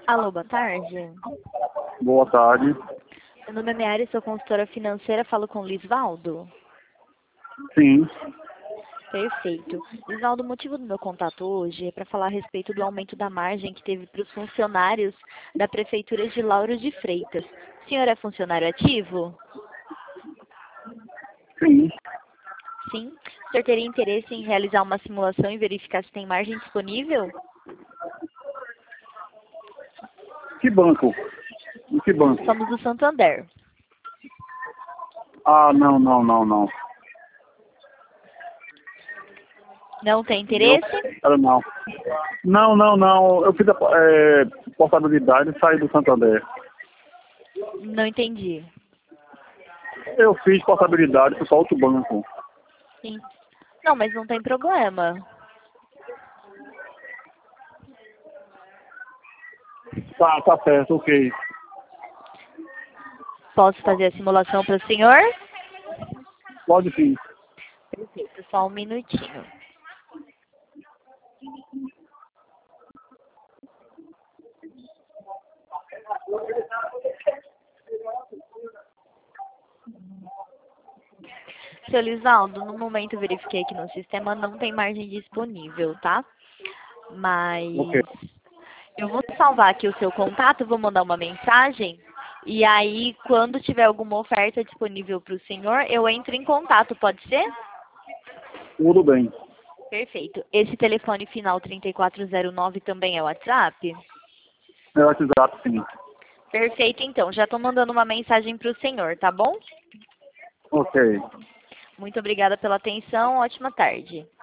Alô, boa tarde. Boa tarde. Meu nome é Meara, sou consultora financeira, falo com o Lisvaldo. Sim. Perfeito. Lisvaldo, o motivo do meu contato hoje é para falar a respeito do aumento da margem que teve para os funcionários da Prefeitura de Lauro de Freitas. O senhor é funcionário ativo? Sim. Sim. O senhor teria interesse em realizar uma simulação e verificar se tem margem disponível? Que banco? Em que banco? Somos do Santander. Ah, não. Não tem Eu interesse? quero não. Não. Eu fiz a portabilidade e saí do Santander. Não entendi. Eu fiz portabilidade para outro banco. Sim. Não, mas não tem problema. Tá certo, ok. Posso fazer a simulação para o senhor? Pode sim. Perfeito, só um minutinho. Seu Lisvaldo, no momento eu verifiquei aqui no sistema, não tem margem disponível, tá? Mas Ok. eu vou salvar aqui o seu contato, vou mandar uma mensagem. E aí, quando tiver alguma oferta disponível para o senhor, eu entro em contato, pode ser? Tudo bem. Perfeito. Esse telefone final 3409 também é WhatsApp? É o WhatsApp, sim. Perfeito, então. Já estou mandando uma mensagem para o senhor, tá bom? Ok. Muito obrigada pela atenção. Ótima tarde.